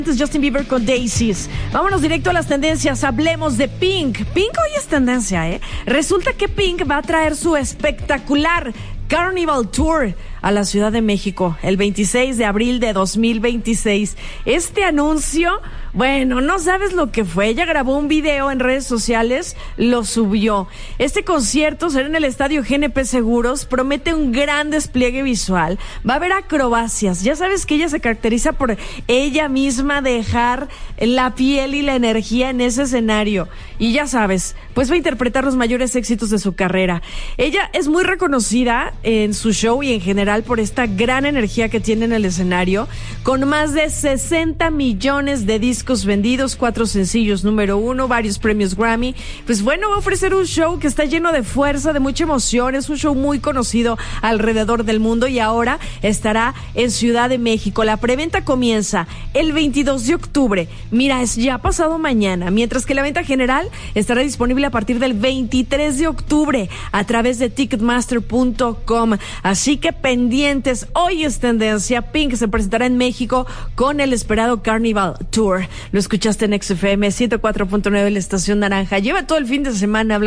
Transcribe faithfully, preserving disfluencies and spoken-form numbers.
Justin Bieber con Daisies. Vámonos directo a las tendencias. Hablemos de Pink. Pink hoy es tendencia, ¿eh? Resulta que Pink va a traer su espectacular Carnival Tour a la Ciudad de México el veintiséis de abril de dos mil veintiséis. Este anuncio, bueno, no sabes lo que fue. Ella grabó un video en redes sociales, lo subió. Este concierto será en el Estadio G N P Seguros, promete un gran despliegue visual. Va a haber acrobacias. Ya sabes que ella se caracteriza por ella misma dejar la piel y la energía en ese escenario. Y ya sabes, pues va a interpretar los mayores éxitos de su carrera. Ella es muy reconocida en su show y en general por esta gran energía que tiene en el escenario, con más de sesenta millones de discos vendidos, cuatro sencillos número uno, varios premios Grammy. Pues bueno, va a ofrecer un show que está lleno de fuerza, de mucha emoción. Es un show muy conocido alrededor del mundo y ahora estará en Ciudad de México. La preventa comienza el veintidós de octubre. Mira, es ya pasado mañana, mientras que la venta general estará disponible a partir del veintitrés de octubre a través de ticketmaster punto com. Así que pendientes, hoy es tendencia. Pink se presentará en México con el esperado Carnival Tour. Lo escuchaste en X F M ciento cuatro punto nueve, la estación naranja. Lleva todo el fin de semana hablando